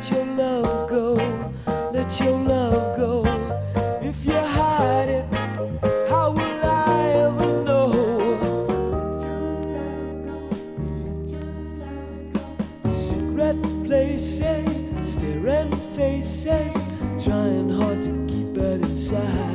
let your love go, let your love go. If you hide it, how will I ever know? Secret places, staring faces, trying hard to keep it inside.